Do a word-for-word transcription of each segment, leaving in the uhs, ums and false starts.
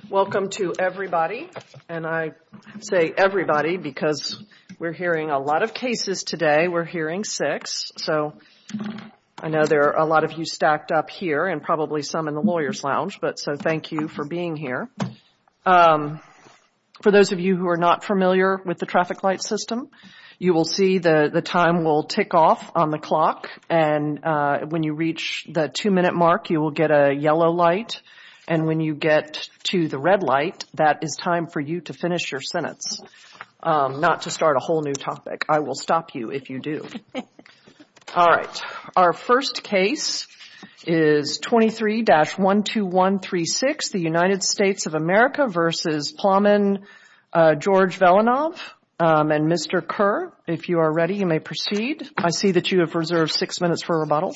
Welcome to everybody, and I say everybody because we're hearing a lot of cases today. We're hearing six, so I know there are a lot of you stacked up here and probably some in the lawyer's lounge, but so thank you for being here. Um, for those of you who are not familiar with the traffic light system, you will see the, the time will tick off on the clock, and uh, when you reach the two-minute mark, you will get a yellow light. And when you get to the red light, that is time for you to finish your sentence, um, not to start a whole new topic. I will stop you if you do. All right. Our first case is twenty-three dash one two one three six, the United States of America versus Plamen uh, George Velinov. Um, and Mister Kerr, if you are ready, you may proceed. I see that you have reserved six minutes for rebuttal.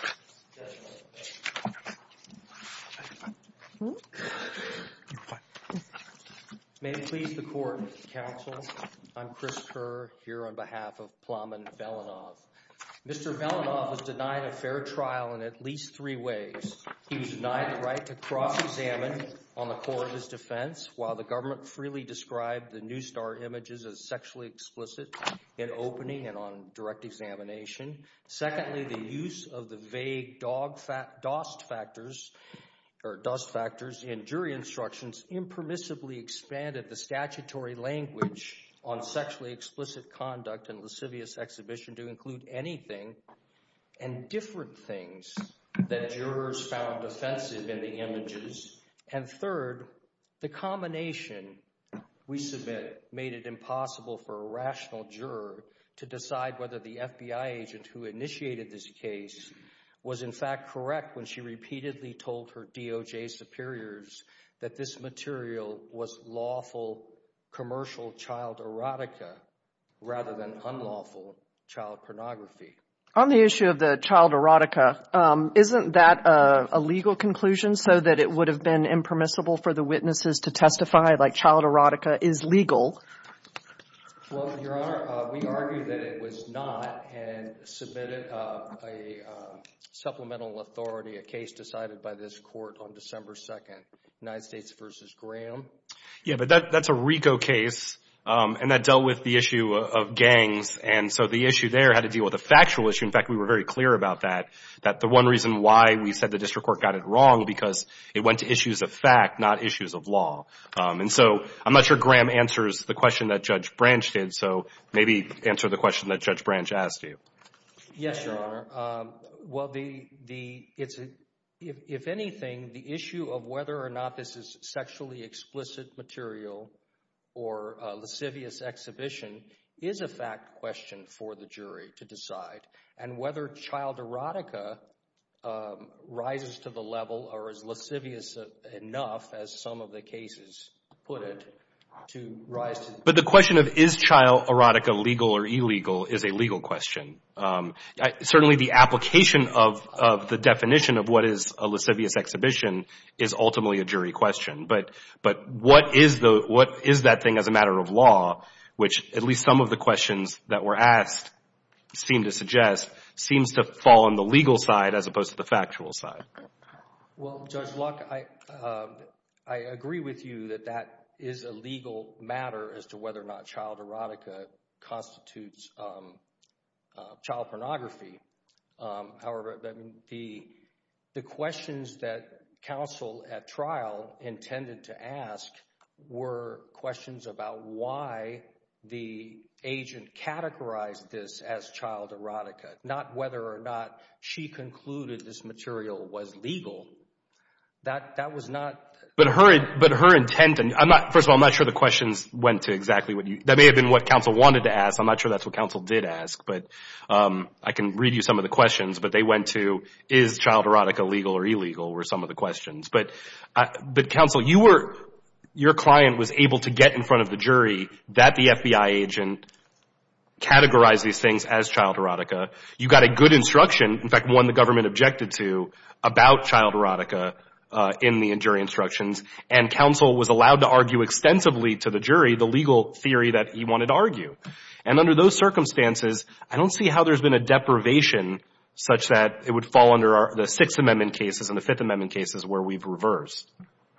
May it please the Court, Counsel, I'm Chris Kerr, here on behalf of Plamen Velinov. Mister Velinov was denied a fair trial in at least three ways. He was denied the right to cross-examine on the core of his defense, while the government freely described the New Star images as sexually explicit in opening and on direct examination. Secondly, the use of the vague dog fa- DOST factors or dust factors in jury instructions impermissibly expanded the statutory language on sexually explicit conduct and lascivious exhibition to include anything and different things that jurors found offensive in the images. And third, the combination, we submit, made it impossible for a rational juror to decide whether the F B I agent who initiated this case was in fact correct when she repeatedly told her D O J superiors that this material was lawful commercial child erotica rather than unlawful child pornography. On the issue of the child erotica, um, isn't that a, a legal conclusion so that it would have been impermissible for the witnesses to testify like child erotica is legal? Well, Your Honor, uh, we argue that it was not and submitted uh, a uh, supplemental authority, a case decided by this court on December second, United States versus Graham. Yeah, but that, that's a RICO case, um, and that dealt with the issue of, of gangs, and so the issue there had to deal with a factual issue. In fact, we were very clear about that, that the one reason why we said the district court got it wrong because it went to issues of fact, not issues of law. Um, and so I'm not sure Graham answers the question that Judge Branch did, so maybe answer the question that Judge Branch asked you. Yes, Your Honor. Um, well, the the it's a, if if anything, the issue of whether or not this is sexually explicit material or uh, lascivious exhibition is a fact question for the jury to decide, and whether child erotica um, rises to the level or is lascivious enough, as some of the cases put it, to rise to. But the question of is child erotica legal or illegal is a legal question. Um, I, certainly the application of, of the definition of what is a lascivious exhibition is ultimately a jury question. But, but what is the, what is that thing as a matter of law, which at least some of the questions that were asked seem to suggest seems to fall on the legal side as opposed to the factual side. Well, Judge Luck, I, uh, I agree with you that that is a legal matter as to whether or not child erotica constitutes um, uh, child pornography. Um, however, I mean, the the questions that counsel at trial intended to ask were questions about why the agent categorized this as child erotica, not whether or not she concluded this material was legal. That that was not. But her, but her intent, and I'm not, first of all, I'm not sure the questions went to exactly what you, that may have been what counsel wanted to ask. I'm not sure that's what counsel did ask, but, um, I can read you some of the questions, but they went to, is child erotica legal or illegal were some of the questions. But, uh, but counsel, you were, your client was able to get in front of the jury that the F B I agent categorized these things as child erotica. You got a good instruction, in fact, one the government objected to, about child erotica, Uh, in the jury instructions, and counsel was allowed to argue extensively to the jury the legal theory that he wanted to argue. And under those circumstances, I don't see how there's been a deprivation such that it would fall under our, the Sixth Amendment cases and the Fifth Amendment cases where we've reversed.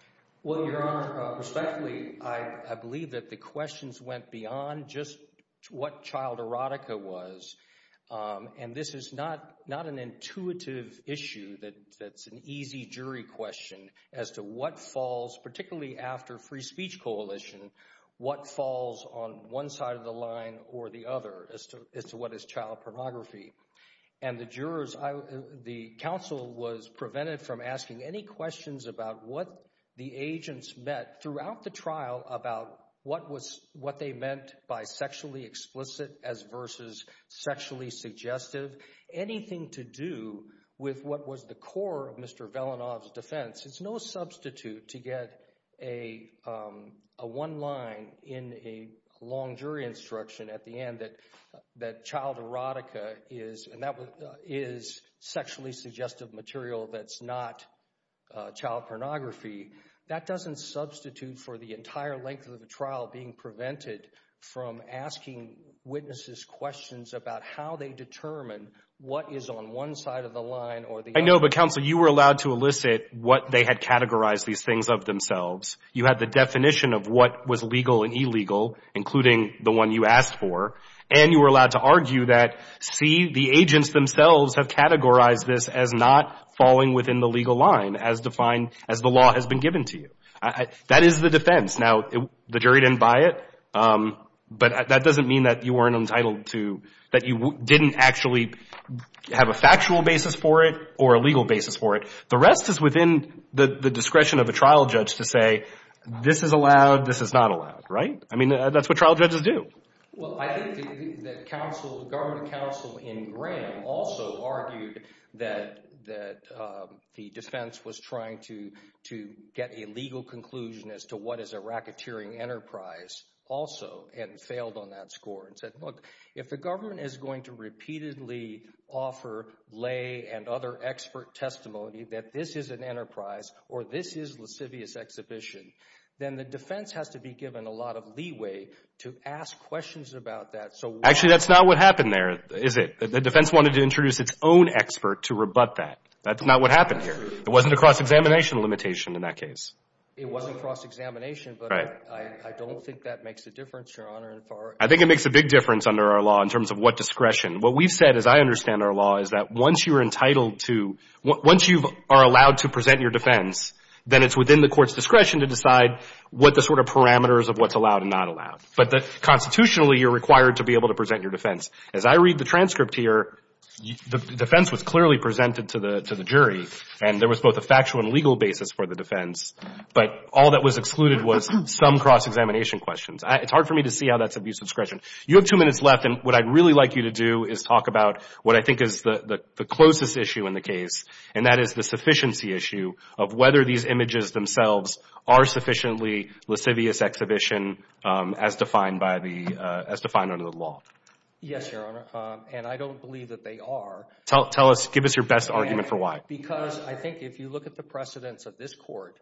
Well, Your Honor, uh, respectfully, I, I believe that the questions went beyond just what child erotica was. Um, and this is not, not an intuitive issue that, that's an easy jury question as to what falls, particularly after Free Speech Coalition, what falls on one side of the line or the other as to, as to what is child pornography. And the jurors, I, the counsel was prevented from asking any questions about what the agents met throughout the trial about what was, what they meant by sexually explicit as versus sexually suggestive, anything to do with what was the core of Mister Velenov's defense. It's no substitute to get a, um, a one line in a long jury instruction at the end that, that child erotica is, and that was, uh, is sexually suggestive material that's not uh, child pornography. That doesn't substitute for the entire length of the trial being prevented from asking witnesses questions about how they determine what is on one side of the line or the other. I know, but counsel, you were allowed to elicit what they had categorized these things of themselves. You had the definition of what was legal and illegal, including the one you asked for. And you were allowed to argue that, see, the agents themselves have categorized this as not falling within the legal line as defined, as the law has been given to you. I, I, that is the defense. Now, it, the jury didn't buy it, um, but that doesn't mean that you weren't entitled to, that you w- didn't actually have a factual basis for it or a legal basis for it. The rest is within the, the discretion of a trial judge to say, this is allowed, this is not allowed, right? I mean, uh, that's what trial judges do. Well, I think that counsel, the government counsel in Graham also argued that that um, the defense was trying to to get a legal conclusion as to what is a racketeering enterprise also, and failed on that score and said, look, if the government is going to repeatedly offer lay and other expert testimony that this is an enterprise or this is lascivious exhibition, then the defense has to be given a lot of leeway to ask questions about that. So actually, that's not what happened there, is it? The defense wanted to introduce its own expert to rebut that. That's not what happened here. It wasn't a cross-examination limitation in that case. It wasn't cross-examination, but right. I, I don't think that makes a difference, Your Honor. In far I think it makes a big difference under our law in terms of what discretion. What we've said, as I understand our law, is that once you're entitled to, once you are allowed to present your defense, then it's within the court's discretion to decide what the sort of parameters of what's allowed and not allowed. But the, constitutionally, you're required to be able to present your defense. As I read the transcript here, the defense was clearly presented to the to the jury, and there was both a factual and legal basis for the defense, but all that was excluded was some cross-examination questions. I, it's hard for me to see how that's abuse of discretion. You have two minutes left, and what I'd really like you to do is talk about what I think is the, the, the closest issue in the case, and that is the sufficiency issue of whether these images themselves are sufficiently lascivious exhibition um, as defined by the uh, as defined under the law. Yes, Your Honor, um, and I don't believe that they are. Tell, tell us, give us your best and argument for why. Because I think if you look at the precedents of this court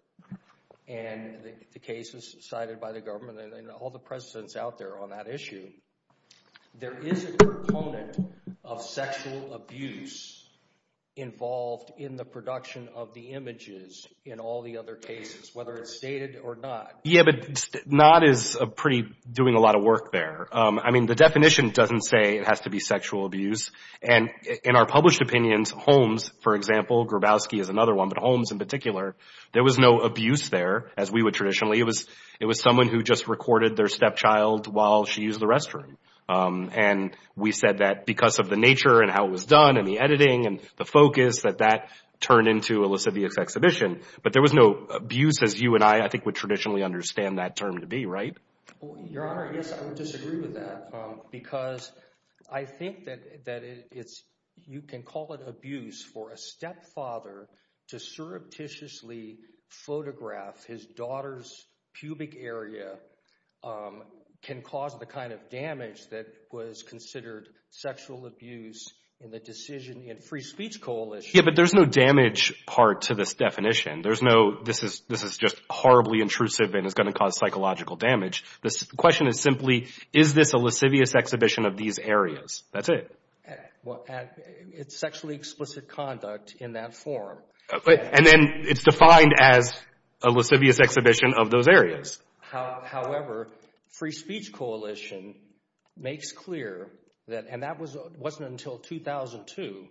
and the, the cases cited by the government and, and all the precedents out there on that issue, there is a component of sexual abuse involved in the production of the images in all the other cases, whether it's stated or not. Yeah, but not is a pretty doing a lot of work there. Um, I mean, the definition doesn't say it has to be sexual abuse. And in our published opinions, Holmes, for example, Grabowski is another one, but Holmes in particular, there was no abuse there, as we would traditionally. It was it was someone who just recorded their stepchild while she used the restroom. Um, and we said that because of the nature and how it was done and the editing and the focus, that that turned into a lascivious exhibition. But there was no abuse, as you and I, I think, would traditionally understand that term to be, right? Well, Your Honor, yes, I would disagree with that um, because I think that, that it, it's, you can call it abuse for a stepfather to surreptitiously photograph his daughter's pubic area um, can cause the kind of damage that was considered sexual abuse in the decision in Free Speech Coalition. Yeah, but there's no damage part to this definition. There's no, this is this is just horribly intrusive and is going to cause psychological damage. This, the question is simply, is this a lascivious exhibition of these areas? That's it. At, well, at, it's sexually explicit conduct in that form. Uh, but, and then it's defined as a lascivious exhibition of those areas. How, however, Free Speech Coalition makes clear that, and that was, wasn't until two thousand two,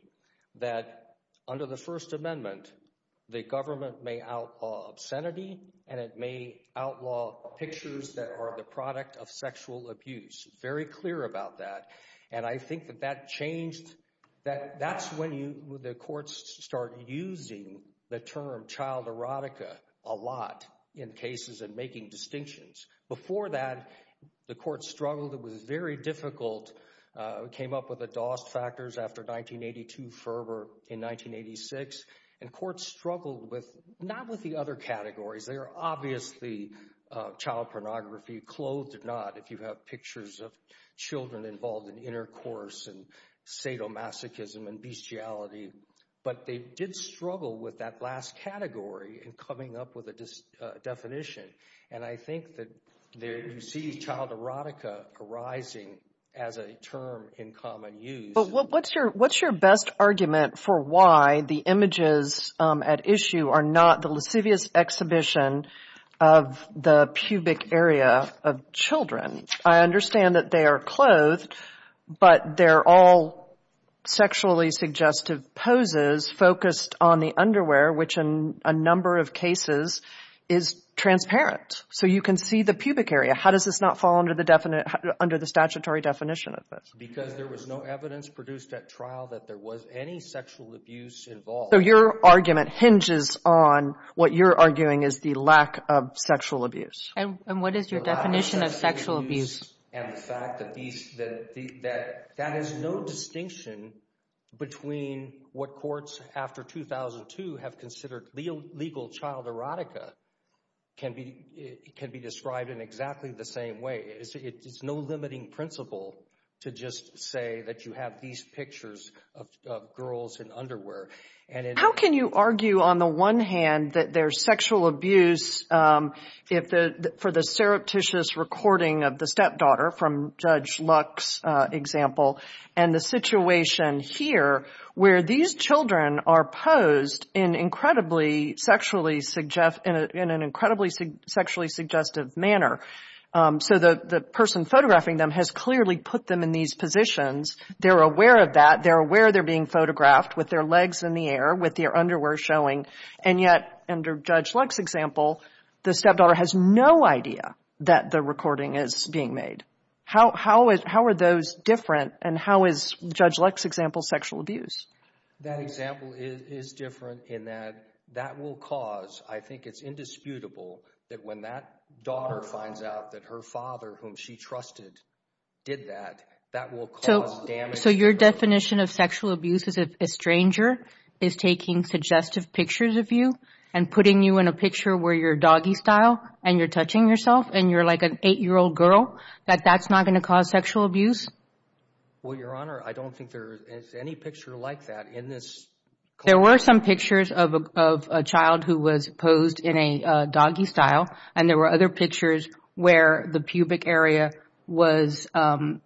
that under the First Amendment, the government may outlaw obscenity and it may outlaw pictures that are the product of sexual abuse. Very clear about that. And I think that that changed, that that's when you, the courts start using the term child erotica a lot in cases and making distinctions. Before that, the court struggled. It was very difficult. Uh, came up with the Dost factors after nineteen eighty-two, Ferber in nineteen eighty-six. And courts struggled with, not with the other categories. They are obviously uh, child pornography, clothed or not, if you have pictures of children involved in intercourse and sadomasochism and bestiality. But they did struggle with that last category in coming up with a dis, uh, definition. And I think that there, you see child erotica arising as a term in common use. But what, what's your what's your best argument for why the images um, at issue are not the lascivious exhibition of the pubic area of children? I understand that they are clothed, but they're all sexually suggestive poses focused on the underwear, which in a number of cases is transparent. So you can see the pubic area. How does this not fall under the definite, under the statutory definition of this? Because there was no evidence produced at trial that there was any sexual abuse involved. So your argument hinges on what you're arguing is the lack of sexual abuse. And, and what is your the definition of sexual, of sexual abuse? abuse? And the fact that these, that, the, that, that is no distinction between what courts after two thousand two have considered legal, legal child erotica can be, it can be described in exactly the same way. It's, it's no limiting principle to just say that you have these pictures of, of girls in underwear. And it, how can you argue on the one hand that there's sexual abuse um, if the for the surreptitious recording of the stepdaughter from Judge Luck's uh, example, and the situation here where these children are posed in incredibly sexually suggest in, a, in an incredibly su- sexually suggestive manner? Um, so the, the person photographing them has clearly put them in these positions. They're aware of that. They're aware they're being photographed with their legs in the air, with their underwear showing. And yet, under Judge Luck's example, the stepdaughter has no idea that the recording is being made. How, how is, how are those different, and how is Judge Luck's example sexual abuse? That example is, is different in that that will cause, I think it's indisputable, that when that daughter finds out that her father, whom she trusted, did that, that will cause so, damage. So your definition of sexual abuse is if a stranger is taking suggestive pictures of you and putting you in a picture where you're doggy style and you're touching yourself and you're like an eight-year-old girl, that that's not going to cause sexual abuse? Well, Your Honor, I don't think there is any picture like that in this. There were some pictures of a, of a child who was posed in a uh, doggy style, and there were other pictures where the pubic area was um,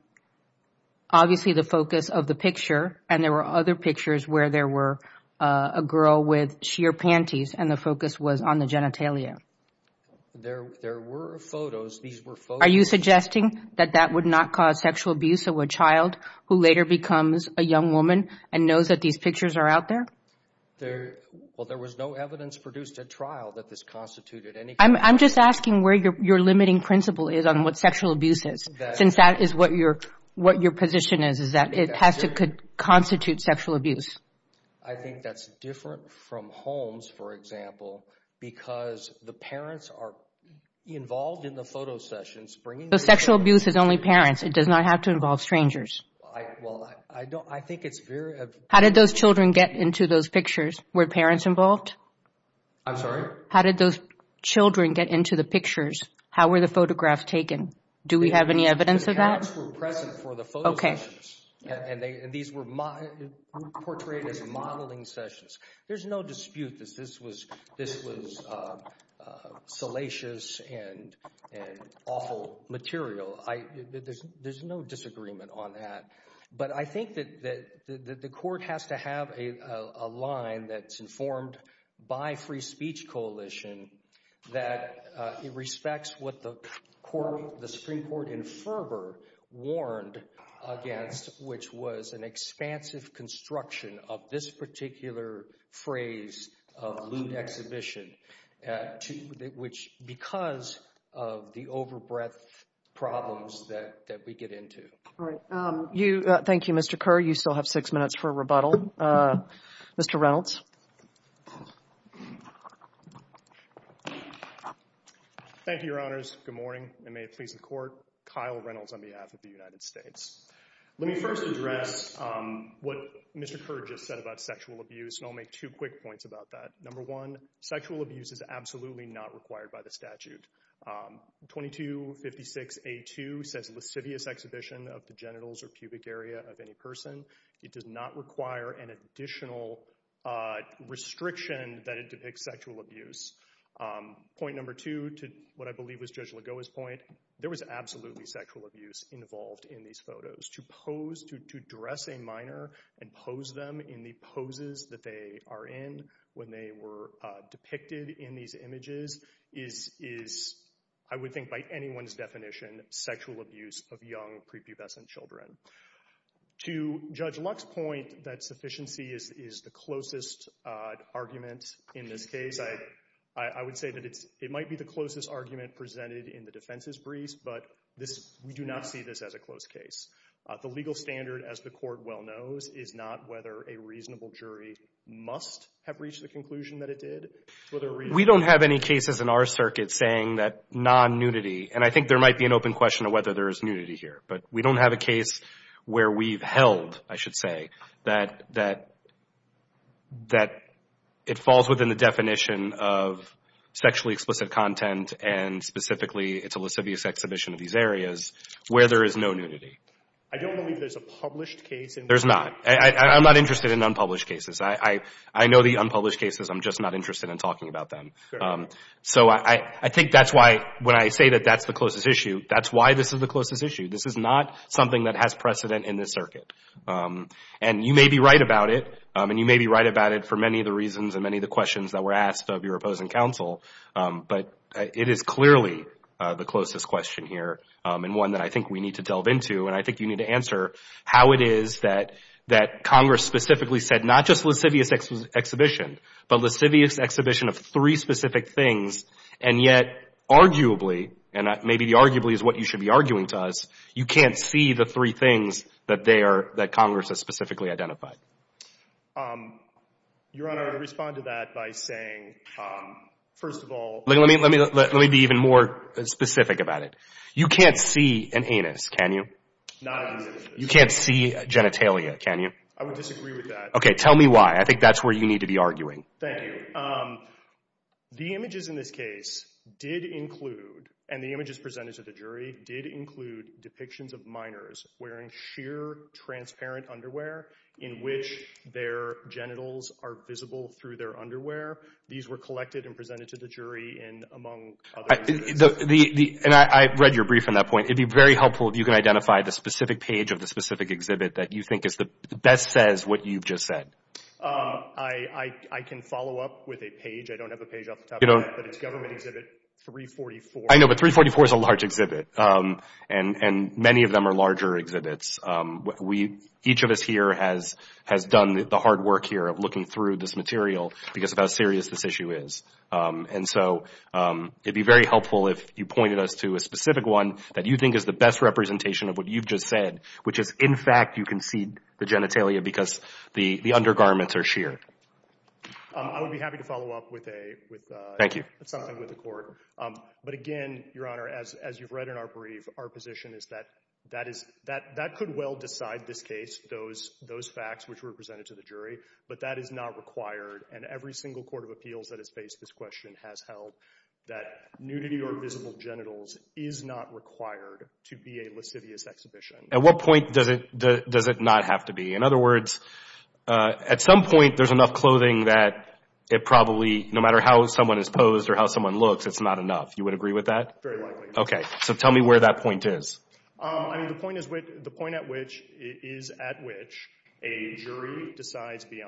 obviously the focus of the picture, and there were other pictures where there were uh, a girl with sheer panties, and the focus was on the genitalia. There, there were photos. These were photos. Are you suggesting that that would not cause sexual abuse of a child who later becomes a young woman and knows that these pictures are out there? There, well, there was no evidence produced at trial that this constituted any. I'm, I'm just asking where your, your limiting principle is on what sexual abuse is, that, since that is what your, what your position is, is that it has to co- constitute sexual abuse. I think that's different from Holmes, for example, because the parents are involved in the photo sessions, bringing. So sexual abuse is only parents. It does not have to involve strangers. I, well, I, I don't. I think it's very. Uh, How did those children get into those pictures? Were parents involved? I'm sorry? How did those children get into the pictures? How were the photographs taken? Do we they, have any evidence the of that? Parents were present for the photo okay. sessions, and, and, they, and these were mo- portrayed as modeling sessions. There's no dispute that this was this was uh, uh, salacious and and awful material. I there's there's no disagreement on that. But I think that, that, that the court has to have a, a, a line that's informed by Free Speech Coalition that uh, it respects what the court, the Supreme Court in Ferber warned against, which was an expansive construction of this particular phrase of lewd exhibition, uh, to, which because of the overbreadth problems that, that we get into. All right. Um, you, uh, thank you, Mister Kerr. You still have six minutes for rebuttal. Uh, Mister Reynolds. Thank you, Your Honors. Good morning, and may it please the Court. Kyle Reynolds on behalf of the United States. Let me first address um, what Mister Kerr just said about sexual abuse, and I'll make two quick points about that. Number one, sexual abuse is absolutely not required by the statute. Um, twenty-two fifty-six A two says lascivious exhibition of the genitals or pubic area of any person. It does not require an additional uh, restriction that it depicts sexual abuse. Um, point number two, to what I believe was Judge Lagoa's point, there was absolutely sexual abuse involved in these photos. To pose, to, to dress a minor and pose them in the poses that they are in when they were uh, depicted in these images is, is, I would think by anyone's definition, sexual abuse of young prepubescent children. To Judge Luck's point that sufficiency is, is the closest uh, argument in this case, I I would say that it's, it might be the closest argument presented in the defense's briefs, but this, we do not see this as a close case. Uh, the legal standard, as the Court well knows, is not whether a reasonable jury must have reached the conclusion that it did. Whether a we don't have any cases in our circuit saying that non-nudity, and I think there might be an open question of whether there is nudity here, but we don't have a case where we've held, I should say, that, that, that it falls within the definition of sexually explicit content, and specifically it's a lascivious exhibition of these areas where there is no nudity. I don't believe there's a published case. In there's not. I, I, I'm not interested in unpublished cases. I, I, I know the unpublished cases. I'm just not interested in talking about them. Um, so I, I, I think that's why when I say that that's the closest issue, that's why this is the closest issue. This is not something that has precedent in this circuit. Um, and you may be right about it, um, and you may be right about it for many of the reasons and many of the questions that were asked of your opposing counsel. Um, but it is clearly Uh, the closest question here, um, and one that I think we need to delve into, and I think you need to answer how it is that that Congress specifically said not just lascivious ex- exhibition, but lascivious exhibition of three specific things, and yet arguably, and maybe the arguably is what you should be arguing to us, you can't see the three things that they are that Congress has specifically identified. Um, Your Honor, I would respond to that by saying, um, first of all, let me let me let, let me be even more specific about it. You can't see an anus, can you? Not in these images. You can't see genitalia, can you? I would disagree with that. Okay, tell me why. I think that's where you need to be arguing. Thank you. Um, the images in this case did include, and the images presented to the jury did include depictions of minors wearing sheer, transparent underwear in which their genitals are visible through their underwear. These were collected and presented to the jury in, among other I, the, the, the, and I, I read your brief on that point. It'd be very helpful if you can identify the specific page of the specific exhibit that you think is the best says what you've just said. Um, I, I, I can follow up with a page. I don't have a page off the top you of my head, but it's Government Exhibit three forty-four. I know, but three forty-four is a large exhibit, um, and and many of them are larger exhibits. Um, we each of us here has has done the, the hard work here of looking through this material because of how serious this issue is, um, and so um, it'd be very helpful if you pointed us to a specific one that you think is the best representation of what you've just said, which is in fact you can see the genitalia because the the undergarments are sheer. Um, I would be happy to follow up with a with uh, Thank you. something with the court. Um, but again, Your Honor, as as you've read in our brief, our position is that that is that that could well decide this case, those those facts which were presented to the jury, but that is not required. And every single court of appeals that has faced this question has held that nudity or visible genitals is not required to be a lascivious exhibition. At what point does it do, does it not have to be? In other words, uh, at some point there's enough clothing that it probably, no matter how someone is posed or how someone looks, it's not enough. You would agree with that? Very likely. Okay. So tell me where that point is. Um, I mean, the point is with, the point at which is at which a jury decides beyond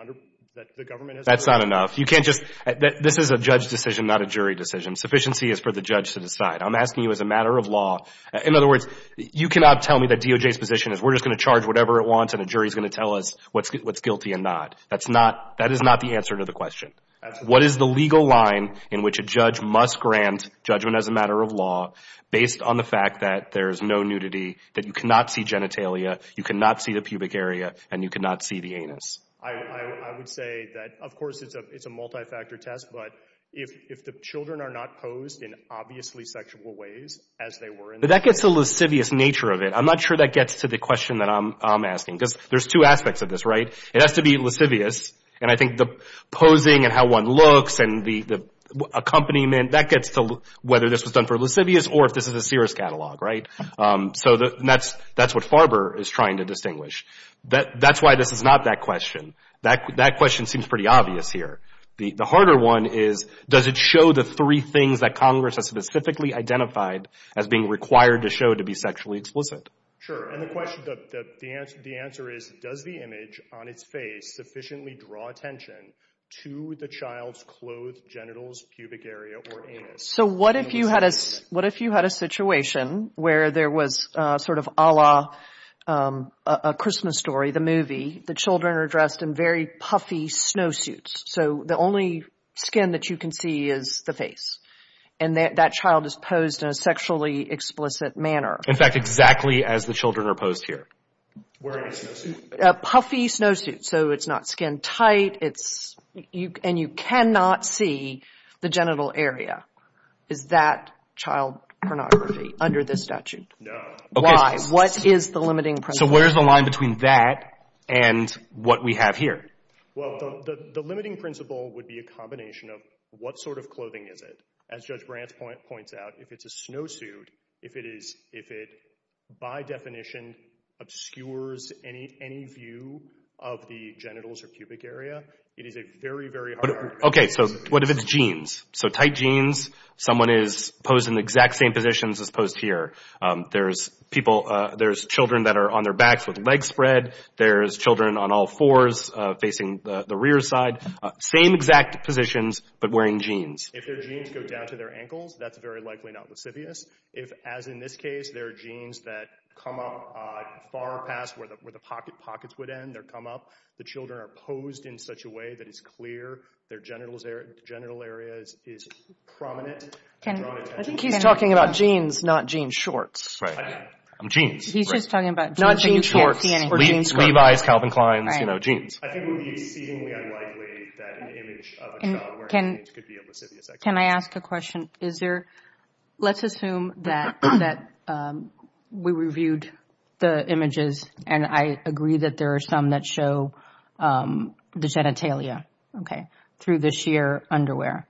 that the government has... That's not enough. You can't just... This is a judge decision, not a jury decision. Sufficiency is for the judge to decide. I'm asking you as a matter of law. In other words, you cannot tell me that D O J's position is we're just going to charge whatever it wants and a jury's going to tell us what's what's guilty and not. That's not... That is not the answer to the question. Absolutely. What is the legal line in which a judge must grant judgment as a matter of law based on the fact that there's no nudity, that you cannot see genitalia, you cannot see the pubic area, and you cannot see the anus? I, I, I would say that, of course, it's a it's a multi-factor test, but if if the children are not posed in obviously sexual ways, as they were in... But that gets to the lascivious nature of it. I'm not sure that gets to the question that I'm I'm asking, because there's two aspects of this, right? It has to be lascivious, and I think the posing and how one looks and the, the accompaniment, that gets to whether this was done for lascivious or if this is a Sears catalog, right? Um, so the, that's that's what Farber is trying to distinguish. That that's why this is not that question. That that question seems pretty obvious here. The the harder one is, does it show the three things that Congress has specifically identified as being required to show to be sexually explicit? Sure. And the question, the, the, the, answer, the answer is, does the image on its face sufficiently draw attention to the child's clothed genitals, pubic area, or anus? So what if you had a, what if you had a situation where there was uh, sort of a la um, a, a Christmas Story, the movie, the children are dressed in very puffy snowsuits. So the only skin that you can see is the face. And that, that child is posed in a sexually explicit manner. In fact, exactly as the children are posed here. Wearing a snowsuit. A puffy snowsuit. So it's not skin tight. It's, you, and you cannot see the genital area. Is that child pornography under this statute? No. Okay. Why? What is the limiting principle? So where's the line between that and what we have here? Well, the, the, the limiting principle would be a combination of what sort of clothing is it? As Judge Brant's point points out, if it's a snowsuit, if it is, if it, by definition, obscures any any view of the genitals or pubic area, it is a very, very hard argument. Okay, so what if it's jeans? So tight jeans, someone is posed in the exact same positions as posed here. Um, there's people, uh, there's children that are on their backs with legs spread. There's children on all fours uh, facing the, the rear side. Uh, same exact positions, but wearing jeans. If their jeans go down to their ankles, that's very likely not lascivious. If, as in this case, there are jeans that come up uh, far past where the where the pocket pockets would end, they're come up. The children are posed in such a way that it's clear their genitals area, genital area is, is prominent. Can, I think he's talking about jeans, not jean shorts. Right. I'm jeans. He's right. just talking about jeans. Not so jean you shorts can't see or Le- jean skirts. Levi's, Calvin Klein's, Right. you know, jeans. I think it would be exceedingly unlikely that an image of a And child wearing can- jeans could be a lascivious activity. Can I ask a question? Is there, let's assume that, that um, we reviewed the images and I agree that there are some that show um, the genitalia, okay, through the sheer underwear.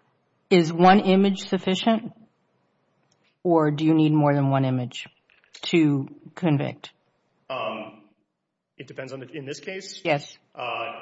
Is one image sufficient or do you need more than one image to convict? Um, it depends on the, in this case? Yes. Uh,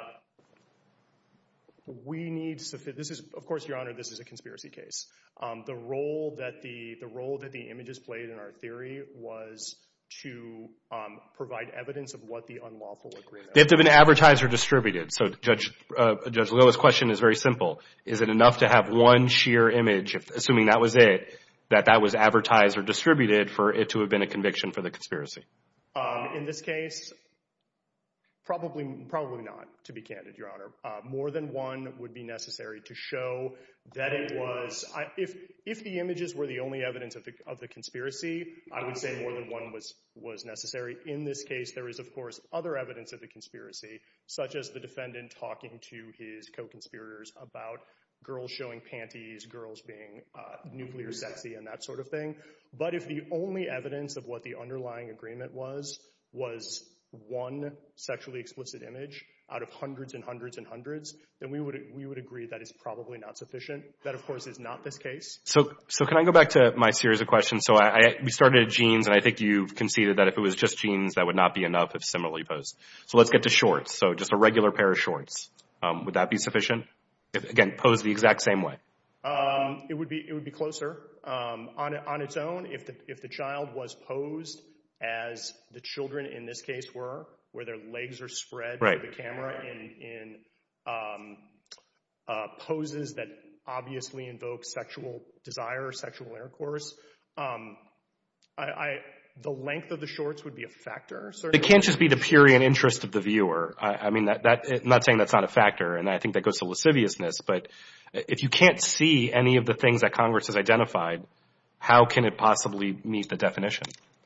we need, this is, of course, Your Honor, this is a conspiracy case. Um, the role that the, the role that the images played in our theory was to um, provide evidence of what the unlawful agreement They have to have been advertised or distributed. So Judge uh, Judge Loa's question is very simple. Is it enough to have one sheer image, if, assuming that was it, that that was advertised or distributed for it to have been a conviction for the conspiracy? Um, in this case, probably probably not, to be candid, Your Honor. Uh, more than one would be necessary to show that it was, I, if if the images were the only evidence of the of the conspiracy, I would say more than one was was necessary. In this case, there is, of course, other evidence of the conspiracy, such as the defendant talking to his co-conspirators about girls showing panties, girls being uh, nuclear sexy, and that sort of thing. But if the only evidence of what the underlying agreement was was one sexually explicit image out of hundreds and hundreds and hundreds, then we would we would agree that is probably not sufficient. That, of course, is not this case. So, so can I go back to my series of questions? So I, I we started at jeans, and I think you've conceded that if it was just jeans, that would not be enough if similarly posed. So let's get to shorts. So just a regular pair of shorts. Um, would that be sufficient? If, again, posed the exact same way. Um, it would be it would be closer um, on on its own. If the if the child was posed as the children in this case were, where their legs are spread right. to the camera in in um, uh, poses that obviously invoke sexual desire, sexual intercourse. Um, I, I, the length of the shorts would be a factor. Certainly. It can't just be the prurient interest of the viewer. I, I mean, that, that, I'm not saying that's not a factor, and I think that goes to lasciviousness, but if you can't see any of the things that Congress has identified, how can it possibly meet the definition?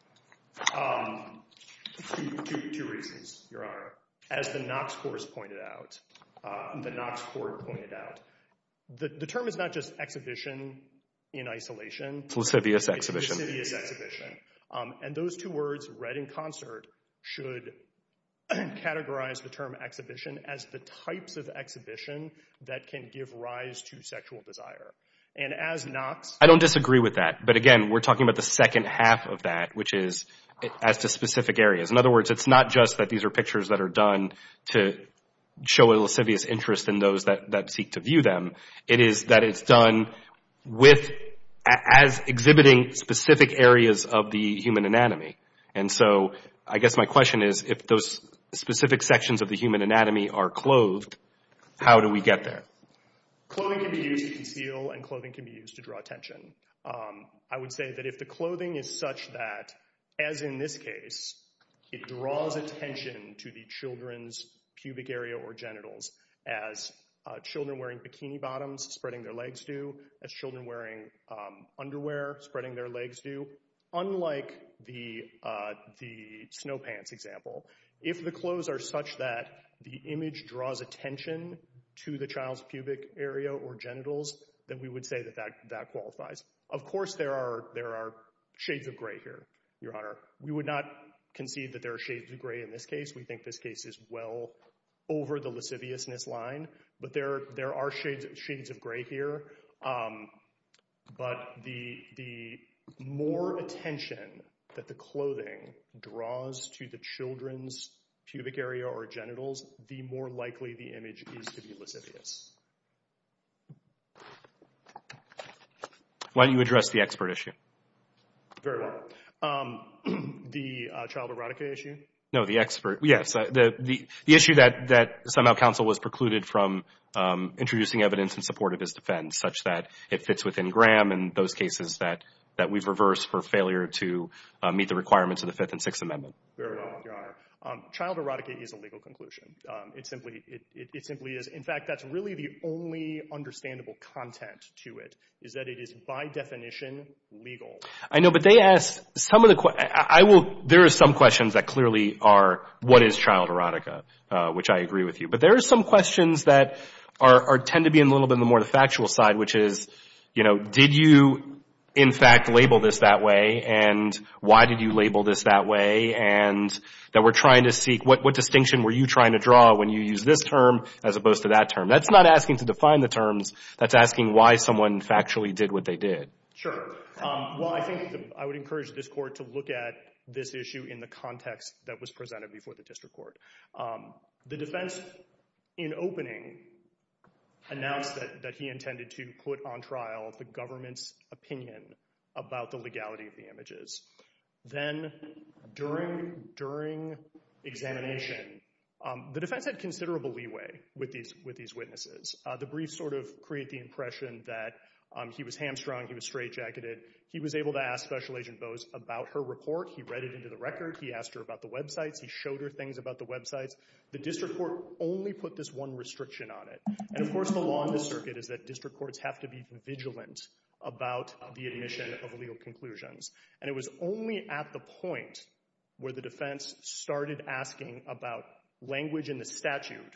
Um, two, two, two reasons, Your Honor. As the Knox Court pointed out, uh, the Knox Court pointed out, the, the term is not just exhibition in isolation. It's lascivious it's exhibition. Lascivious exhibition. Um, and those two words, read in concert, should categorize the term exhibition as the types of exhibition that can give rise to sexual desire. And as Knox... I don't disagree with that. But again, we're talking about the second half of that, which is as to specific areas. In other words, it's not just that these are pictures that are done to show a lascivious interest in those that, that seek to view them. It is that it's done with, as exhibiting specific areas of the human anatomy. And so I guess my question is, if those specific sections of the human anatomy are clothed, how do we get there? Clothing can be used to conceal, and clothing can be used to draw attention. Um, I would say that if the clothing is such that, as in this case, it draws attention to the children's pubic area or genitals, as uh, children wearing bikini bottoms spreading their legs do, as children wearing um, underwear spreading their legs do, unlike the, uh, the snow pants example. If the clothes are such that the image draws attention to the child's pubic area or genitals, then we would say that that, that qualifies. Of course, there are, there are shades of gray here, Your Honor. We would not concede that there are shades of gray in this case. We think this case is well over the lasciviousness line, but there, there are shades, shades of gray here. Um, but the, the more attention that the clothing draws to the children's pubic area or genitals, the more likely the image is to be lascivious. Why don't you address the expert issue? Very well. Um, the uh, child erotica issue? No, the expert. Yes, uh, the, the the issue that that somehow counsel was precluded from um, introducing evidence in support of his defense, such that it fits within Graham and those cases that that we've reversed for failure to uh, meet the requirements of the Fifth and Sixth Amendment. Very well, Your Honor. Um, child erotica is a legal conclusion. Um, it simply it, it, it simply is. In fact, that's really the only understandable content to it, is that it is by definition legal. I know, but they asked some of the que- I, I will. There are some questions that clearly are what is child erotica, uh, which I agree with you. But there are some questions that are, are tend to be in a little bit more the factual side, which is, you know, did you in fact label this that way, and why did you label this that way, and that we're trying to seek, what, what distinction were you trying to draw when you use this term as opposed to that term? That's not asking to define the terms, that's asking why someone factually did what they did. Sure. Um, well, I think the, I would encourage this court to look at this issue in the context that was presented before the district court. Um, the defense, in opening, announced that, that he intended to put on trial the government's opinion about the legality of the images. Then, during, during examination, um, the defense had considerable leeway with these, with these witnesses. Uh, the briefs sort of create the impression that um, he was hamstrung, he was straitjacketed. He was able to ask Special Agent Bose about her report. He read it into the record. He asked her about the websites. He showed her things about the websites. The district court only put this one restriction on it. And of course, the law in this circuit is that district courts have to be vigilant about the admission of legal conclusions. And it was only at the point where the defense started asking about language in the statute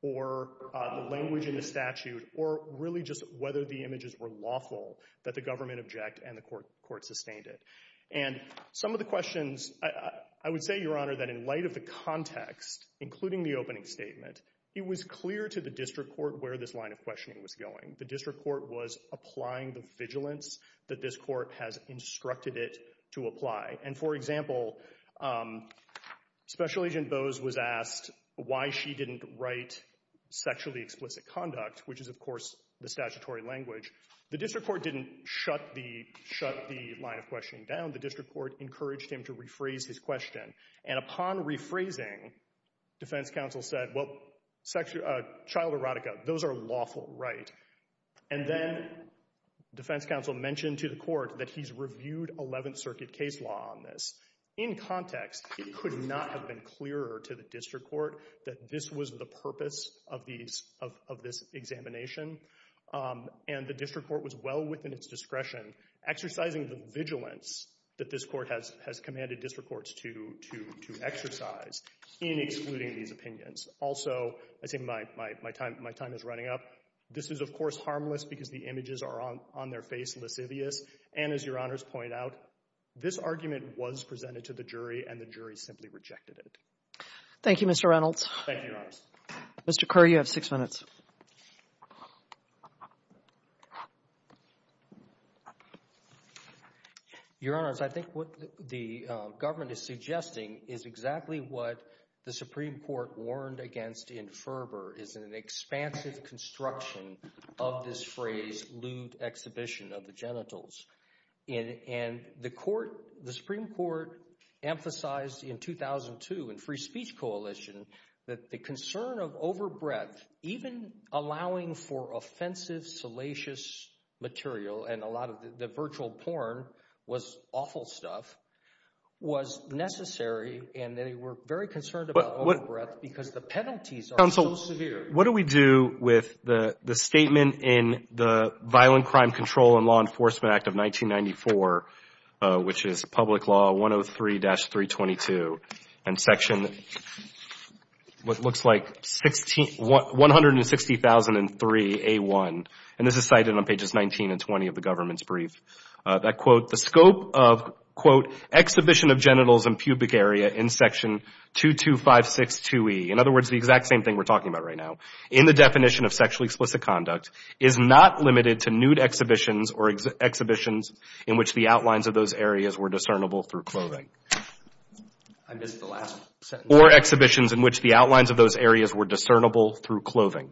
or uh, the language in the statute, or really just whether the images were lawful, that the government object and the court, court sustained it. And some of the questions, I, I, I would say, Your Honor, that in light of the context, including the opening statement, it was clear to the district court where this line of questioning was going. The district court was applying the vigilance that this court has instructed it to apply. And for example, um, Special Agent Bose was asked why she didn't write sexually explicit conduct, which is, of course, the statutory language. The district court didn't shut the, shut the line of questioning down. The district court encouraged him to rephrase his question. And upon rephrasing, defense counsel said, well, sexual, uh, child erotica, those are lawful, right? And then defense counsel mentioned to the court that he's reviewed eleventh Circuit case law on this. In context, it could not have been clearer to the district court that this was the purpose of these of, of this examination. Um, and the district court was well within its discretion, exercising the vigilance that this court has has commanded district courts to to to exercise in excluding these opinions. Also, I think my my my time my time is running up. This is of course harmless because the images are on on their face lascivious, and as Your Honors point out, this argument was presented to the jury, and the jury simply rejected it. Thank you, Mister Reynolds. Thank you, Your Honors. Mister Kerr, you have six minutes. Your Honors, I think what the uh, government is suggesting is exactly what the Supreme Court warned against in Ferber, is an expansive construction of this phrase, lewd exhibition of the genitals. In, and the court, the Supreme Court emphasized in two thousand two in Free Speech Coalition that the concern of overbreadth, even allowing for offensive, salacious material, and a lot of the, the virtual porn was awful stuff, was necessary, and they were very concerned about what, overbreadth what, because the penalties are counsel, so severe. What do we do with the, the statement in the Violent Crime Control and Law Enforcement Act of nineteen ninety-four, uh, which is Public Law one oh three dash three twenty-two, and Section what looks like one hundred sixty thousand three A one, and this is cited on pages nineteen and twenty of the government's brief. Uh, that quote, the scope of, quote, exhibition of genitals and pubic area in section two two five six two E, in other words, the exact same thing we're talking about right now, in the definition of sexually explicit conduct, is not limited to nude exhibitions or ex- exhibitions in which the outlines of those areas were discernible through clothing. I missed the last sentence. Or exhibitions in which the outlines of those areas were discernible through clothing.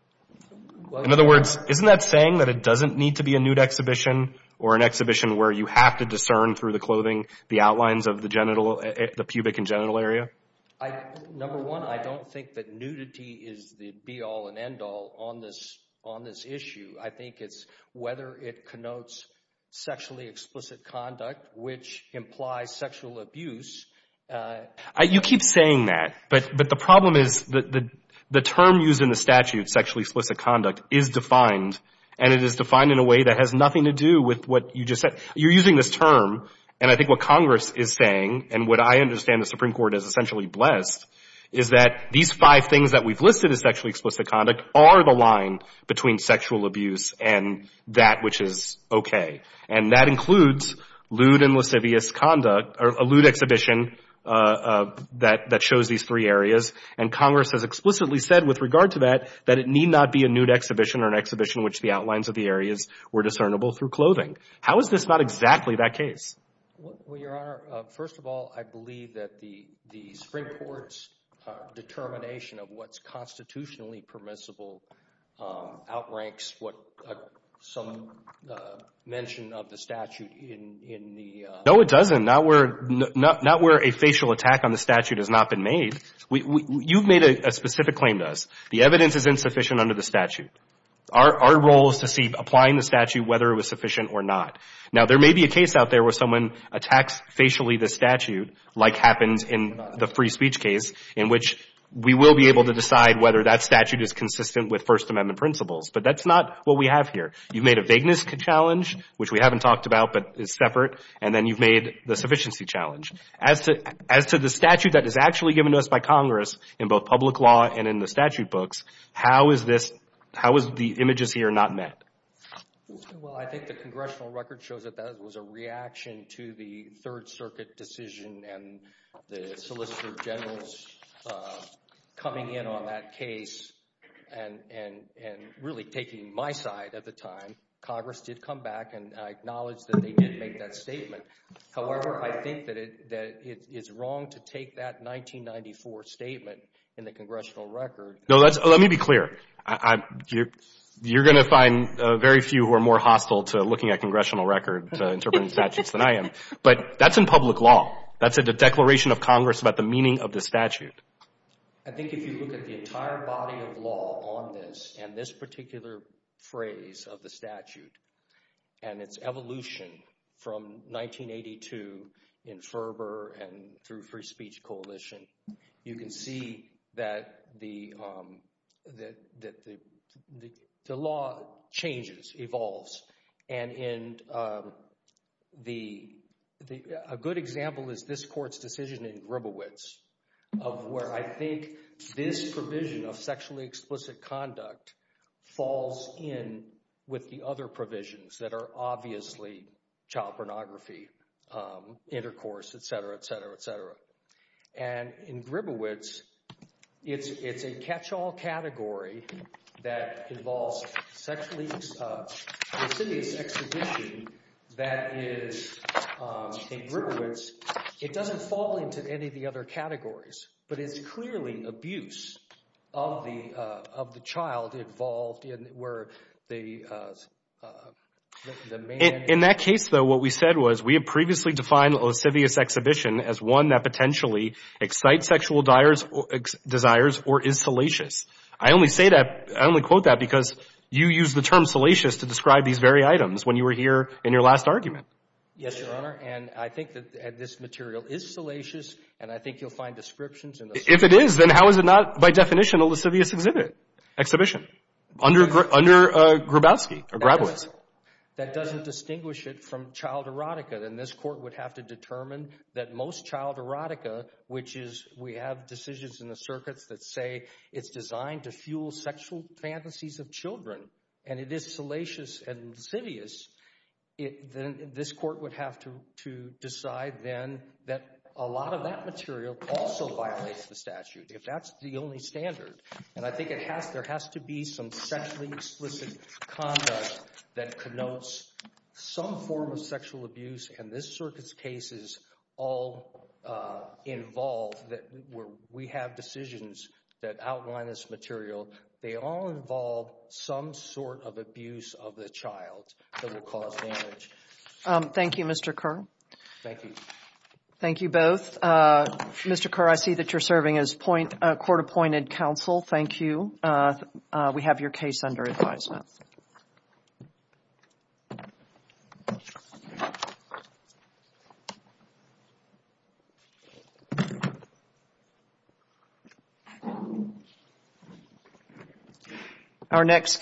Well, in other words, isn't that saying that it doesn't need to be a nude exhibition or an exhibition where you have to discern through the clothing the outlines of the genital, the pubic and genital area? I, number one, I don't think that nudity is the be-all and end-all on this on this issue. I think it's whether it connotes sexually explicit conduct, which implies sexual abuse. Uh, I, you keep saying that, but but the problem is that the the term used in the statute, sexually explicit conduct, is defined. And it is defined in a way that has nothing to do with what you just said. You're using this term, and I think what Congress is saying, and what I understand the Supreme Court has essentially blessed, is that these five things that we've listed as sexually explicit conduct are the line between sexual abuse and that which is okay. And that includes lewd and lascivious conduct, or a lewd exhibition uh, uh, that, that shows these three areas. And Congress has explicitly said with regard to that, that it need not be a nude exhibition or an exhibition in which the outlines of the areas were discernible through clothing. How is this not exactly that case? Well, Your Honor, uh, first of all, I believe that the, the Supreme Court's uh, determination of what's constitutionally permissible um, outranks what uh, some uh, mention of the statute in in the. Uh, no, it doesn't. Not where not not where a facial attack on the statute has not been made. We, we, you've made a, a specific claim to us. The evidence is insufficient under the statute. Our our role is to see applying the statute whether it was sufficient or not. Now, there may be a case out there where someone attacks facially the statute, like happened in the free speech case, in which we will be able to decide whether that statute is consistent with First Amendment principles. But that's not what we have here. You've made a vagueness challenge, which we haven't talked about but is separate, and then you've made the sufficiency challenge. As to as to the statute that is actually given to us by Congress in both public law and in the statute books, how is this, how is the images here not met? Well, I think the congressional record shows that that was a reaction to the Third Circuit decision and the Solicitor General's uh, coming in on that case and and and really taking my side at the time. Congress did come back, and I acknowledge that they did make that statement. However, I think that it that it is wrong to take that nineteen ninety-four statement in the congressional record. No, let's let me be clear. I, I, you're you're going to find uh, very few who are more hostile to looking at congressional record to interpreting statutes than I am. But that's in public law. That's a declaration of Congress about the meaning of the statute. I think if you look at the entire body of law on this and this particular phrase of the statute and its evolution from nineteen eighty-two in Ferber and through Free Speech Coalition, you can see that the um, that that the, the the law changes, evolves, and in um, the the a good example is this court's decision in Gribowitz, of where I think this provision of sexually explicit conduct falls in with the other provisions that are obviously child pornography, um, intercourse, et cetera, et cetera, et cetera. And in Gribowitz, it's it's a catch-all category that involves sexually uh, lascivious exhibition that is, um, in Gribowitz, it doesn't fall into any of the other categories, but it's clearly abuse of the uh, of the child involved in where the uh, uh, the, the man. In, in that case, though, what we said was we have previously defined lascivious exhibition as one that potentially excites sexual desires or, ex, desires or is salacious. I only say that, I only quote that because you used the term salacious to describe these very items when you were here in your last argument. Yes, Your Honor, and I think that this material is salacious, and I think you'll find descriptions in the... If it is, then how is it not, by definition, a lascivious exhibit, exhibition, under under uh, Grabowski or Grabowitz? That doesn't distinguish it from child erotica. Then this court would have to determine that most child erotica, which is, we have decisions in the circuits that say it's designed to fuel sexual fantasies of children, and it is salacious and lascivious, It, then this court would have to, to decide then that a lot of that material also violates the statute, if that's the only standard. And I think it has, there has to be some sexually explicit conduct that connotes some form of sexual abuse, and this circuit's cases all uh, involve that where we have decisions that outline this material. They all involve some sort of abuse of the child that will cause damage. Um, thank you, Mister Kerr. Thank you. Thank you both. Uh, Mister Kerr, I see that you're serving as point, uh, court-appointed counsel. Thank you. Uh, uh, we have your case under advisement. Our next